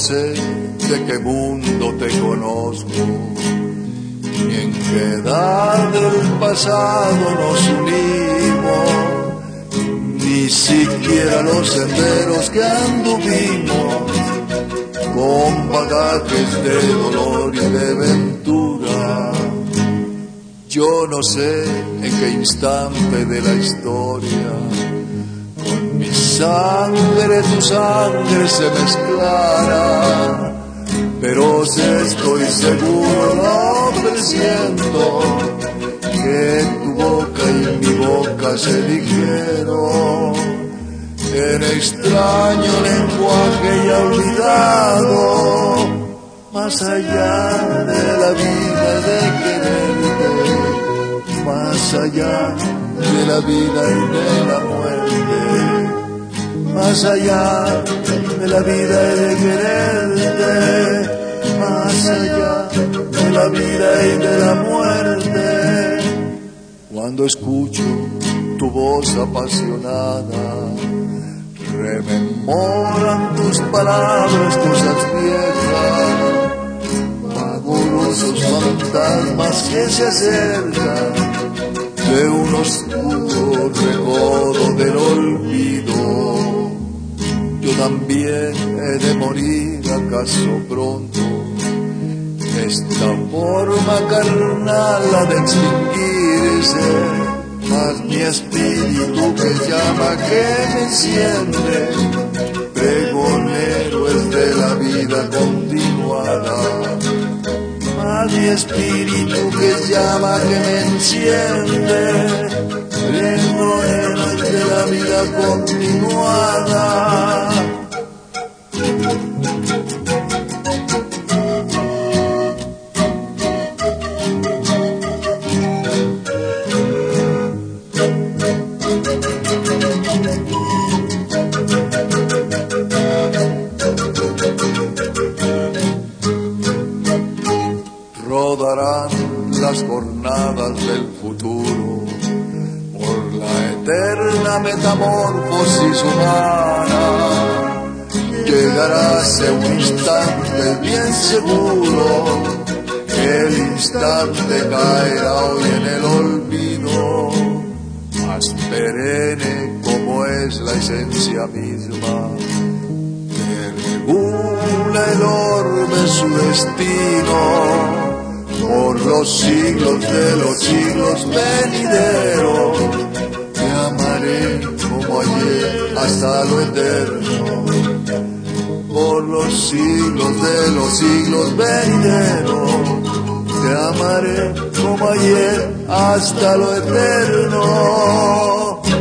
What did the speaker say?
sé de qué mundo te conozco, ni en qué edad del pasado nos unimos, ni siquiera los senderos que anduvimos, con bagajes de dolor y de ventura. Yo no sé en qué instante de la historia con mi sangre tu sangre se mezclara, pero si estoy seguro, lo presiento, que tu boca y mi boca se dijeron en extraño lenguaje ya olvidado, más allá de la vida de quererte, más allá de la vida y de la muerte, más allá de la vida y de quererte, más allá de la vida y de la muerte. Cuando escucho tu voz apasionada, rememoran tus palabras, cosas viejas, vagorosos fantasmas que se acercan de un oscuro recodo del olvido. Yo también he de morir acaso pronto, esta forma carnal ha de extinguirse, mas mi espíritu que llama, que me enciende, pregonero es de la vida continuada. Mas mi espíritu que llama, que me enciende, pregonero es de la vida continuada. Rodarán las jornadas del futuro por la eterna metamorfosis humana. Llegarase un instante bien seguro, el instante caerá hoy en el olvido, más perenne como es la esencia misma, que regula el orbe su destino. Por los siglos de los siglos venideros, te amaré como ayer hasta lo eterno. Por los siglos de los siglos venideros, te amaré como ayer hasta lo eterno.